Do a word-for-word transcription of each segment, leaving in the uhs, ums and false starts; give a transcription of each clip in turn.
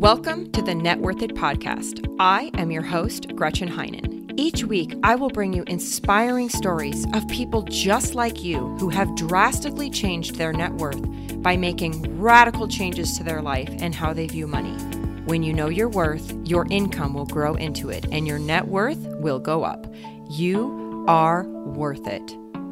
Welcome to the Net Worth It podcast. I am your host, Gretchen Heinen. Each week, I will bring you inspiring stories of people just like you who have drastically changed their net worth by making radical changes to their life and how they view money. When you know your worth, your income will grow into it and your net worth will go up. You are worth it.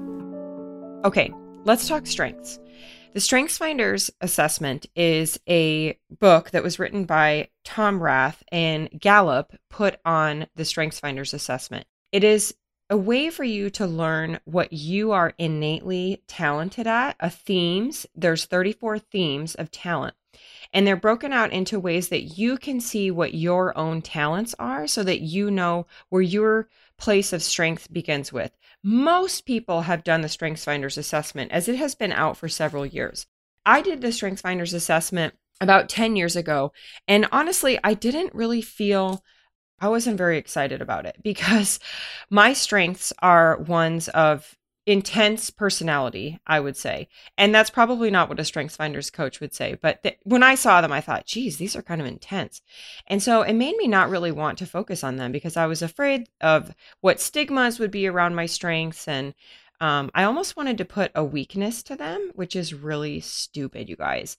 Okay, let's talk strengths. The StrengthsFinders assessment is a book that was written by Tom Rath and Gallup put on the StrengthsFinders assessment. It is a way for you to learn what you are innately talented at, a themes. There's thirty-four themes of talent, and they're broken out into ways that you can see what your own talents are so that you know where your place of strength begins with. Most people have done the StrengthsFinders assessment as it has been out for several years. I did the StrengthsFinders assessment about ten years ago, and honestly, I didn't really feel, I wasn't very excited about it because my strengths are ones of intense personality, I would say. And that's probably not what a StrengthsFinders coach would say. But th- when I saw them, I thought, geez, these are kind of intense. And so it made me not really want to focus on them because I was afraid of what stigmas would be around my strengths. And um, I almost wanted to put a weakness to them, which is really stupid, you guys.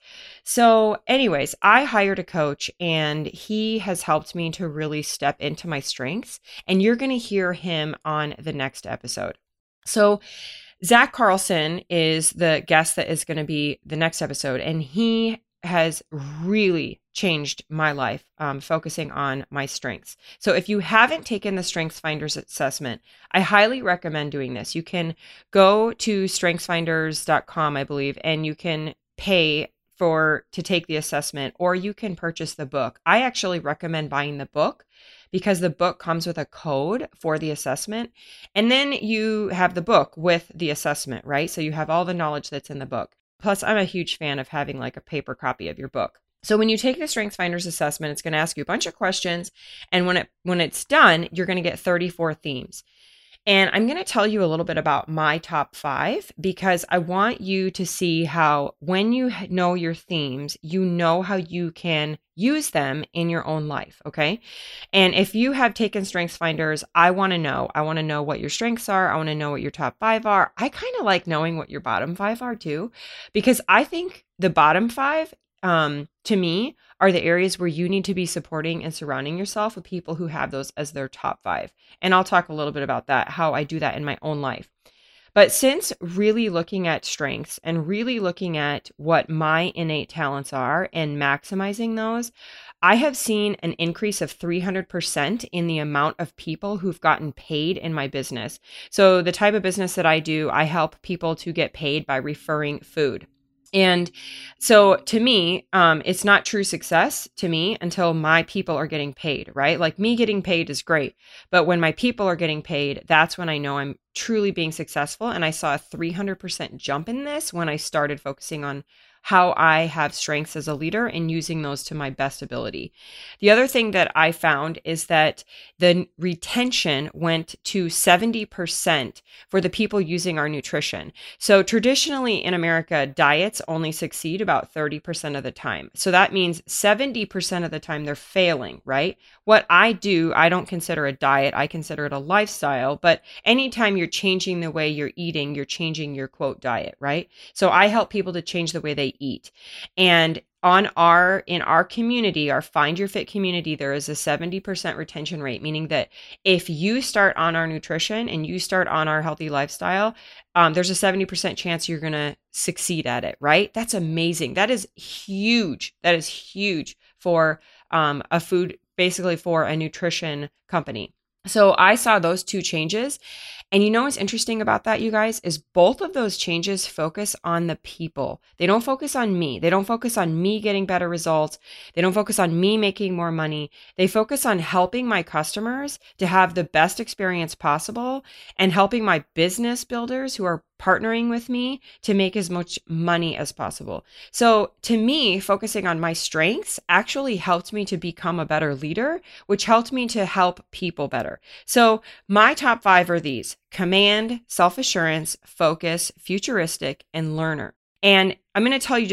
So anyways, I hired a coach and he has helped me to really step into my strengths. And you're going to hear him on the next episode. So Zach Carlson is the guest that is going to be the next episode, and he has really changed my life, um, focusing on my strengths. So if you haven't taken the StrengthsFinders assessment, I highly recommend doing this. You can go to strengths finders dot com, I believe, and you can pay for to take the assessment, or you can purchase the book. I actually recommend buying the book because the book comes with a code for the assessment. And then you have the book with the assessment, right? So you have all the knowledge that's in the book. Plus, I'm a huge fan of having like a paper copy of your book. So when you take the StrengthsFinders assessment, it's going to ask you a bunch of questions. And when it when it's done, you're going to get thirty-four themes. And I'm going to tell you a little bit about my top five because I want you to see how when you know your themes, you know how you can use them in your own life, okay? And if you have taken StrengthsFinders, I want to know. I want to know what your strengths are. I want to know what your top five are. I kind of like knowing what your bottom five are too, because I think the bottom five, um, to me, are the areas where you need to be supporting and surrounding yourself with people who have those as their top five. And I'll talk a little bit about that, how I do that in my own life. But since really looking at strengths and really looking at what my innate talents are and maximizing those, I have seen an increase of three hundred percent in the amount of people who've gotten paid in my business. So the type of business that I do, I help people to get paid by referring food. And so to me, um, it's not true success to me until my people are getting paid, right? Like me getting paid is great. But when my people are getting paid, that's when I know I'm truly being successful. And I saw a three hundred percent jump in this when I started focusing on how I have strengths as a leader and using those to my best ability. The other thing that I found is that the retention went to seventy percent for the people using our nutrition. So traditionally in America, diets only succeed about thirty percent of the time. So that means seventy percent of the time they're failing, right? What I do, I don't consider a diet. I consider it a lifestyle. But anytime you're changing the way you're eating, you're changing your quote diet, right? So I help people to change the way they eat. And on our, in our community, our Find Your Fit community, there is a seventy percent retention rate, meaning that if you start on our nutrition and you start on our healthy lifestyle, um, there's a seventy percent chance you're going to succeed at it, right? That's amazing. That is huge. That is huge for um, a food, basically for a nutrition company. So I saw those two changes. And you know what's interesting about that, you guys, is both of those changes focus on the people. They don't focus on me. They don't focus on me getting better results. They don't focus on me making more money. They focus on helping my customers to have the best experience possible and helping my business builders who are partnering with me to make as much money as possible. So to me, focusing on my strengths actually helped me to become a better leader, which helped me to help people better. So my top five are these: command, self-assurance, focus, futuristic, and learner. And I'm going to tell you just a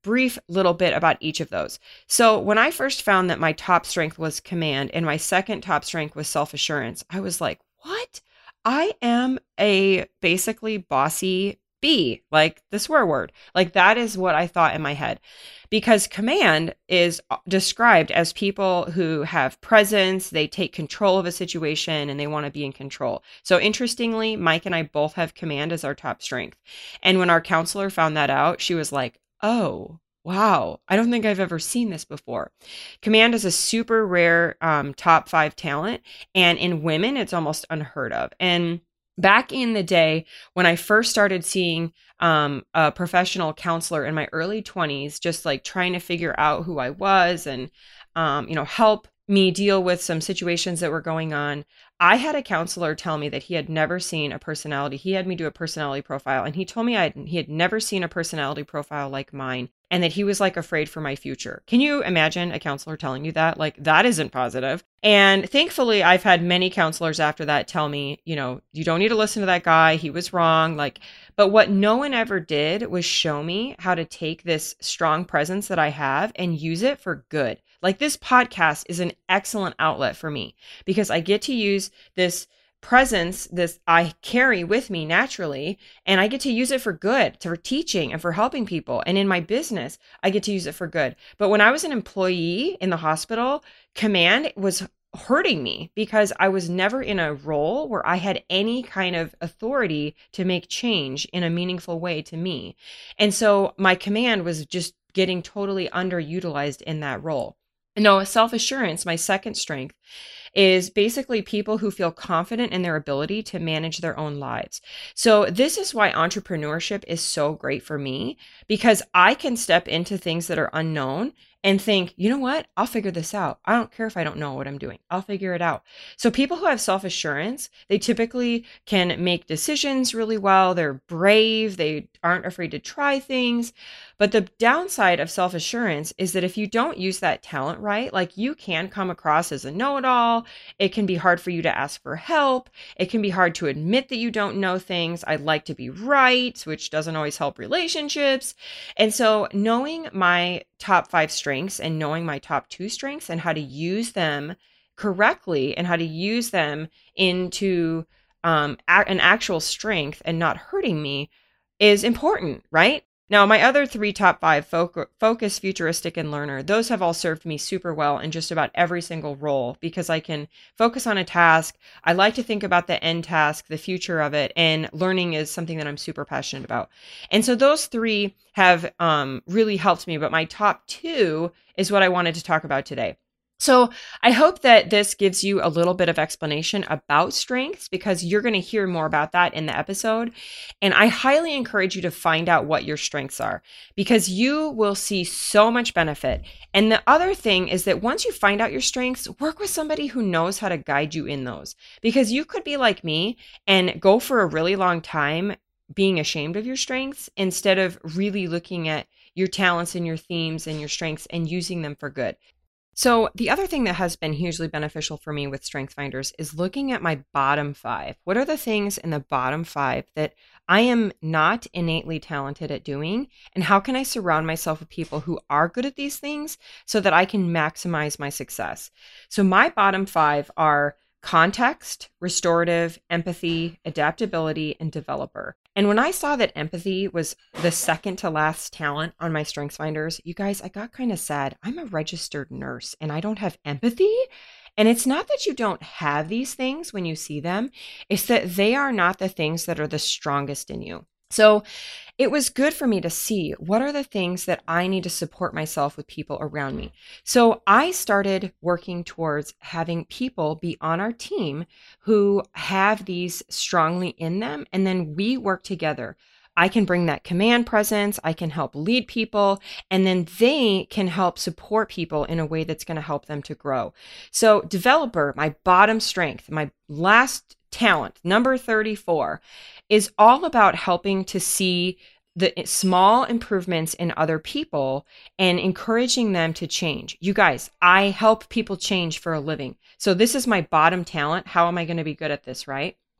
brief little bit about each of those. So when I first found that my top strength was command and my second top strength was self-assurance, I was like, what? I am a basically bossy bee, like the swear word. Like that is what I thought in my head. Because command is described as people who have presence, they take control of a situation, and they want to be in control. So interestingly, Mike and I both have command as our top strength. And when our counselor found that out, she was like, oh, wow, I don't think I've ever seen this before. Command is a super rare um, top five talent. And in women, it's almost unheard of. And back in the day, when I first started seeing um, a professional counselor in my early twenties, just like trying to figure out who I was and, um, you know, help me deal with some situations that were going on, I had a counselor tell me that he had never seen a personality. He had me do a personality profile, and he told me I had, he had never seen a personality profile like mine, and that he was like afraid for my future. Can you imagine a counselor telling you that? Like, that isn't positive. And thankfully, I've had many counselors after that tell me, you know, you don't need to listen to that guy. He was wrong. Like, but what no one ever did was show me how to take this strong presence that I have and use it for good. Like, this podcast is an excellent outlet for me because I get to use this presence, this I carry with me naturally, and I get to use it for good, for teaching and for helping people. And in my business, I get to use it for good. But when I was an employee in the hospital, command was hurting me because I was never in a role where I had any kind of authority to make change in a meaningful way to me. And so my command was just getting totally underutilized in that role. No, self-assurance, my second strength, is basically people who feel confident in their ability to manage their own lives. So this is why entrepreneurship is so great for me, because I can step into things that are unknown and think, you know what, I'll figure this out. I don't care if I don't know what I'm doing. I'll figure it out. So people who have self-assurance, they typically can make decisions really well. They're brave. They aren't afraid to try things. But the downside of self-assurance is that if you don't use that talent right, like you can come across as a know-it-all. It can be hard for you to ask for help. It can be hard to admit that you don't know things. I'd like to be right, which doesn't always help relationships. And so knowing my top five strengths and knowing my top two strengths and how to use them correctly and how to use them into um, a- an actual strength and not hurting me is important, right? Now, my other three top five, foc- focus, futuristic, and learner, those have all served me super well in just about every single role because I can focus on a task. I like to think about the end task, the future of it, and learning is something that I'm super passionate about. And so those three have um, really helped me, but my top two is what I wanted to talk about today. So I hope that this gives you a little bit of explanation about strengths because you're going to hear more about that in the episode. And I highly encourage you to find out what your strengths are because you will see so much benefit. And the other thing is that once you find out your strengths, work with somebody who knows how to guide you in those because you could be like me and go for a really long time being ashamed of your strengths instead of really looking at your talents and your themes and your strengths and using them for good. So the other thing that has been hugely beneficial for me with Strength Finders is looking at my bottom five. What are the things in the bottom five that I am not innately talented at doing? And how can I surround myself with people who are good at these things so that I can maximize my success? So my bottom five are context, restorative, empathy, adaptability, and developer. And when I saw that empathy was the second to last talent on my Strengths Finders, you guys, I got kind of sad. I'm a registered nurse and I don't have empathy. And it's not that you don't have these things when you see them. It's that they are not the things that are the strongest in you. So it was good for me to see what are the things that I need to support myself with people around me. So I started working towards having people be on our team who have these strongly in them, and then we work together. I can bring that command presence, I can help lead people, and then they can help support people in a way that's going to help them to grow. So developer, my bottom strength, my last talent, number thirty-four, is all about helping to see the small improvements in other people and encouraging them to change. You guys, I help people change for a living. So this is my bottom talent. How am I going to be good at this, right?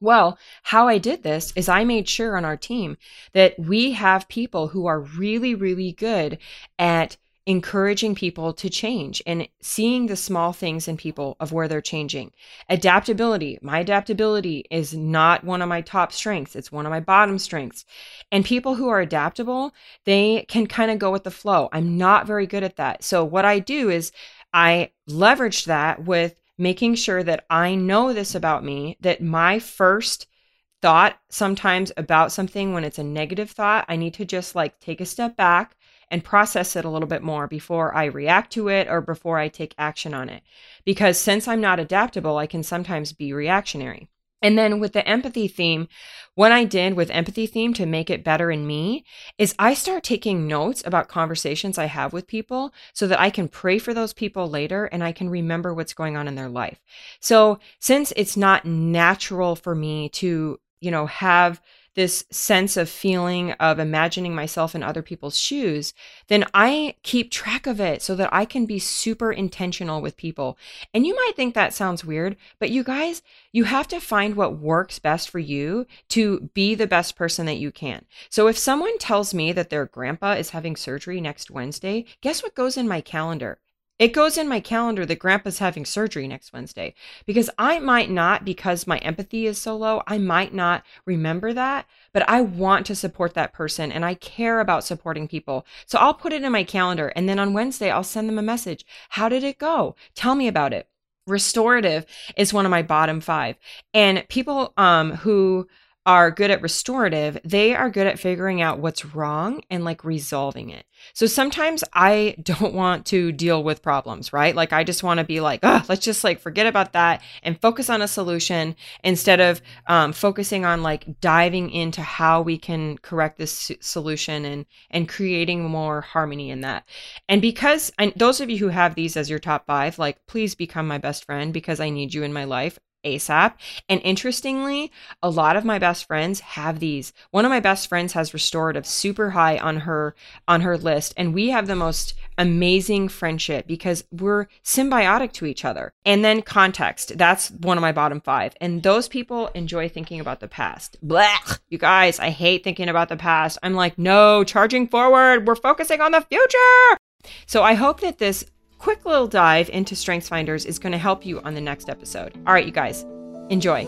Well, how I did this is I made sure on our team that we have people who are really, really good at encouraging people to change and seeing the small things in people of where they're changing. Adaptability. My adaptability is not one of my top strengths. It's one of my bottom strengths. And people who are adaptable, they can kind of go with the flow. I'm not very good at that. So what I do is I leverage that with making sure that I know this about me, that my first thought sometimes about something, when it's a negative thought, I need to just like take a step back and process it a little bit more before I react to it or before I take action on it. Because since I'm not adaptable, I can sometimes be reactionary. And then with the empathy theme, what I did with empathy theme to make it better in me is I start taking notes about conversations I have with people so that I can pray for those people later and I can remember what's going on in their life. So since it's not natural for me to, you know, have this sense of feeling of imagining myself in other people's shoes, then I keep track of it so that I can be super intentional with people. And you might think that sounds weird, but you guys, you have to find what works best for you to be the best person that you can. So if someone tells me that their grandpa is having surgery next Wednesday, guess what goes in my calendar? It goes in my calendar that grandpa's having surgery next Wednesday, because I might not, because my empathy is so low, I might not remember that, but I want to support that person and I care about supporting people. So I'll put it in my calendar and then on Wednesday, I'll send them a message. How did it go? Tell me about it. Restorative is one of my bottom five. And people um, who are good at restorative, they are good at figuring out what's wrong and like resolving it. So sometimes I don't want to deal with problems, right? Like I just want to be like, oh, let's just like forget about that and focus on a solution instead of um, focusing on like diving into how we can correct this solution and and creating more harmony in that. And because and those of you who have these as your top five, like please become my best friend because I need you in my life ASAP. And interestingly, a lot of my best friends have these. One of my best friends has restorative super high on her on her list, and we have the most amazing friendship because we're symbiotic to each other. And then context, that's one of my bottom five. And those people enjoy thinking about the past. Blech, you guys, I hate thinking about the past. I'm like, no, charging forward. We're focusing on the future. So I hope that this quick little dive into StrengthsFinders is going to help you on the next episode. All right, you guys, enjoy.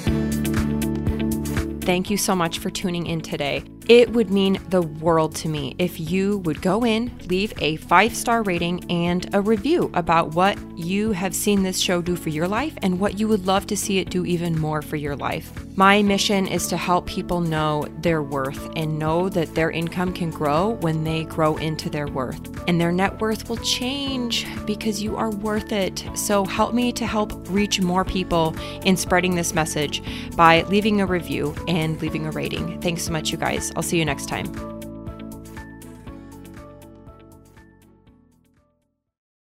Thank you so much for tuning in today. It would mean the world to me if you would go in, leave a five-star rating and a review about what you have seen this show do for your life and what you would love to see it do even more for your life. My mission is to help people know their worth and know that their income can grow when they grow into their worth. And their net worth will change because you are worth it. So help me to help reach more people in spreading this message by leaving a review and leaving a rating. Thanks so much, you guys. I'll see you next time.